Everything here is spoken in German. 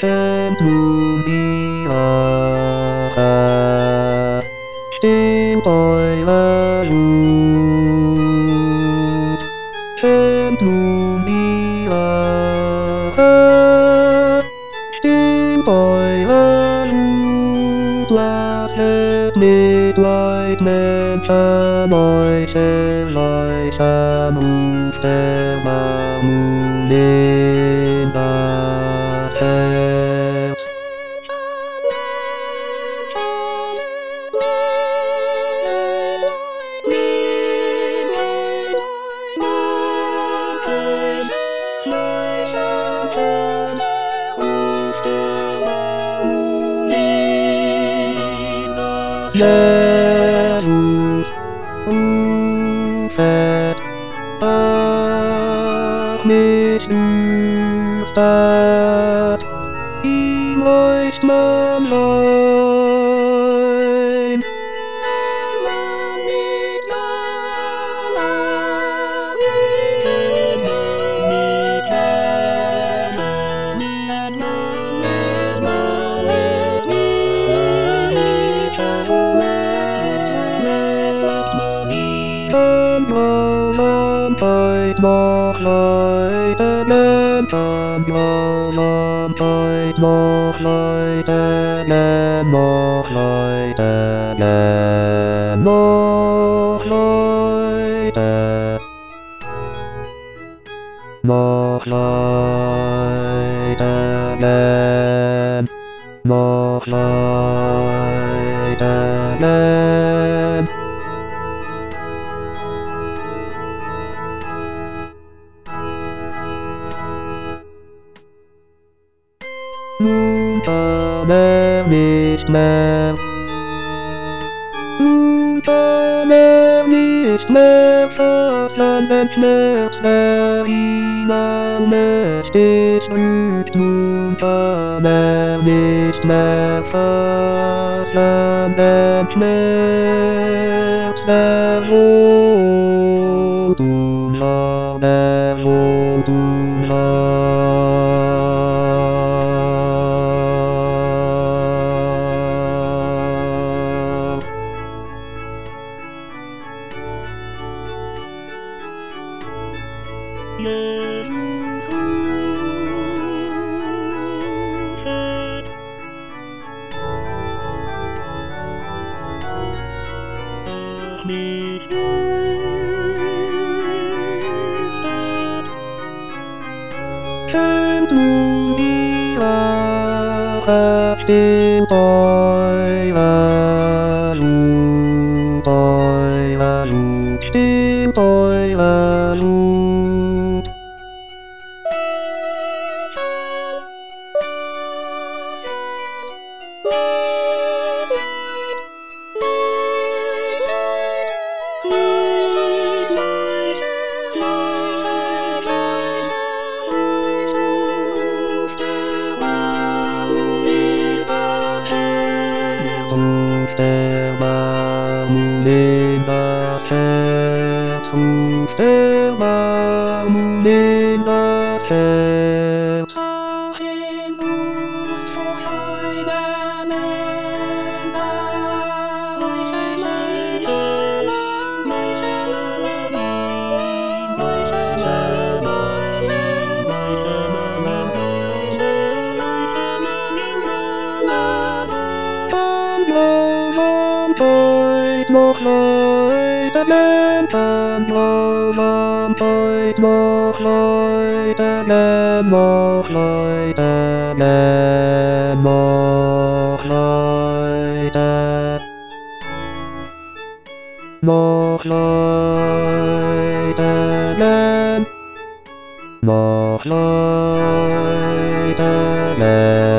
nun die Wahrheit, stimmt eure Wut. Kennt nun die Wahrheit, stimmt eure Wut. Lasset Mitleid Menschen euch erleichtern, ruft der Mammut in das Herz. Jesus rufet, ach nicht Stadt, ihm leucht man lein. Noch Leute, noch Leute, noch Leute, noch Leute, noch Leute, noch Leute, noch Leute. Nun kann nicht mehr, nun kann nicht mehr fassen, Schmerz, der ihn allmächtig trügt. Nun kann nicht mehr fassen, Schmerz, der wohnt umschaut, der wohnt umschaut. Jesus rufet, ach mich Stadt, kennt nun die Wahrheit, stimmt eure Wut, stimmt eure Wut. Der Mammut in das Herz, ruft der Mammut in das Herz. Ach, in Lust vor seinem noch Leute, noch Leute, noch Leute, noch Leute, noch Leute, noch Leute,